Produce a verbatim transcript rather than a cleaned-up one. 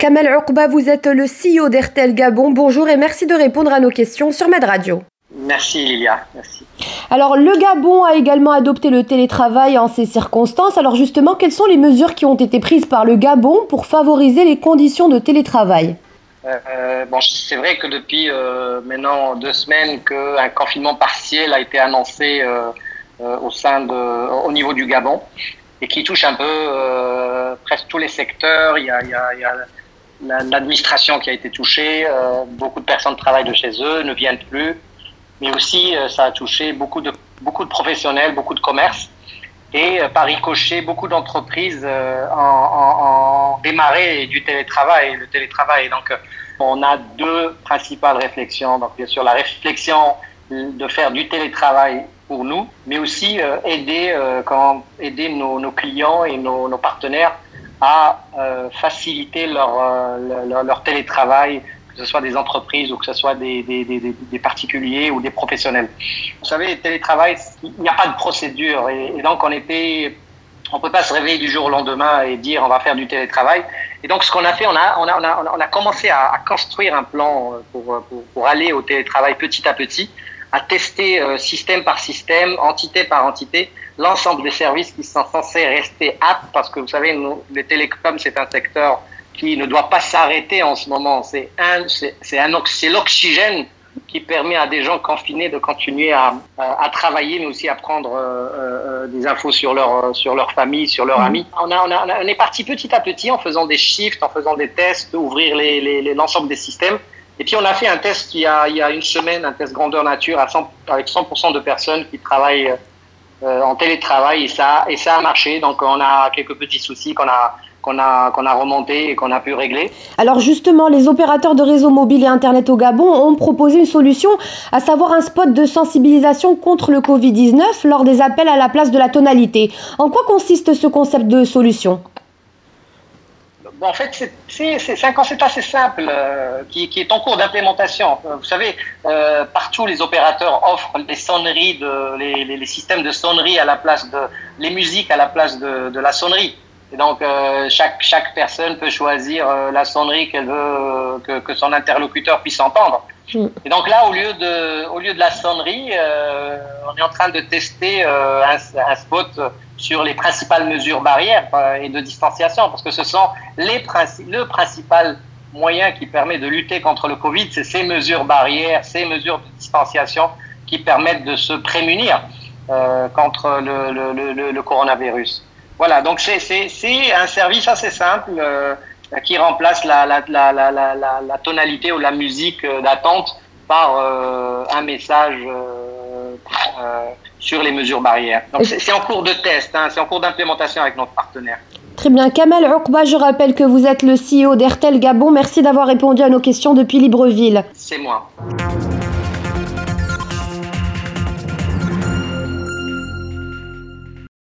Kamel Oukba, vous êtes le C E O d'Airtel Gabon. Bonjour et merci de répondre à nos questions sur Med Radio. Merci Lilia, merci. Alors le Gabon a également adopté le télétravail en ces circonstances. Alors justement, quelles sont les mesures qui ont été prises par le Gabon pour favoriser les conditions de télétravail ? Euh, bon, c'est vrai que depuis euh, maintenant deux semaines qu'un confinement partiel a été annoncé euh, euh, au sein de, au niveau du Gabon et qui touche un peu euh, presque tous les secteurs. Il y a, il y a, il y a l'administration qui a été touchée, euh, beaucoup de personnes travaillent de chez eux, ne viennent plus, mais aussi euh, ça a touché beaucoup de beaucoup de professionnels, beaucoup de commerces et euh, par ricochet beaucoup d'entreprises euh, en, en, en démarré du télétravail, le télétravail. Donc euh, on a deux principales réflexions. Donc bien sûr la réflexion de faire du télétravail pour nous, mais aussi euh, aider euh, quand aider nos, nos clients et nos, nos partenaires à euh, faciliter leur, euh, leur leur télétravail, que ce soit des entreprises ou que ce soit des, des, des, des particuliers ou des professionnels. Vous savez, le télétravail, il n'y a pas de procédure et, et donc on était, on peut pas se réveiller du jour au lendemain et dire on va faire du télétravail. Et donc ce qu'on a fait, on a, on a, on a, on a commencé à, à construire un plan pour, pour, pour aller au télétravail petit à petit, à tester euh, système par système, entité par entité, l'ensemble des services qui sont censés rester aptes, parce que vous savez, nous, les télécoms, c'est un secteur qui ne doit pas s'arrêter en ce moment. C'est un, c'est, c'est un, c'est l'oxygène qui permet à des gens confinés de continuer à, à, à travailler, mais aussi à prendre euh, euh, des infos sur leur, sur leur famille, sur leurs mmh. amis. On, a, on, a, on est parti petit à petit en faisant des shifts, en faisant des tests, ouvrir les, les, les, l'ensemble des systèmes. Et puis on a fait un test il y a, il y a une semaine, un test grandeur nature à cent, avec cent pour cent de personnes qui travaillent euh, en télétravail et ça, et ça a marché. Donc on a quelques petits soucis qu'on a qu'on a, qu'on a remonté et qu'on a pu régler. Alors justement, les opérateurs de réseau mobile et Internet au Gabon ont proposé une solution, à savoir un spot de sensibilisation contre le covid dix-neuf lors des appels à la place de la tonalité. En quoi consiste ce concept de solution ? Bon, en fait, c'est, c'est, c'est un concept assez simple euh, qui, qui est en cours d'implémentation. Euh, vous savez, euh, partout les opérateurs offrent les sonneries, de, les, les, les systèmes de sonnerie à la place de, les musiques à la place de, de la sonnerie. Et donc, euh, chaque, chaque personne peut choisir euh, la sonnerie qu'elle veut, euh, que, que son interlocuteur puisse entendre. Mmh. Et donc là, au lieu de, au lieu de la sonnerie, euh, on est en train de tester euh, un, un spot sur les principales mesures barrières et de distanciation, parce que ce sont les princi- le principal moyen qui permet de lutter contre le Covid, c'est ces mesures barrières, ces mesures de distanciation qui permettent de se prémunir euh, contre le, le, le, le coronavirus. Voilà, donc c'est, c'est, c'est un service assez simple euh, qui remplace la, la, la, la, la, la tonalité ou la musique d'attente par euh, un message euh, euh, sur les mesures barrières. Donc c'est, c'est en cours de test, hein, c'est en cours d'implémentation avec notre partenaire. Très bien. Kamel Oukba, je rappelle que vous êtes le C E O d'Airtel Gabon. Merci d'avoir répondu à nos questions depuis Libreville. C'est moi.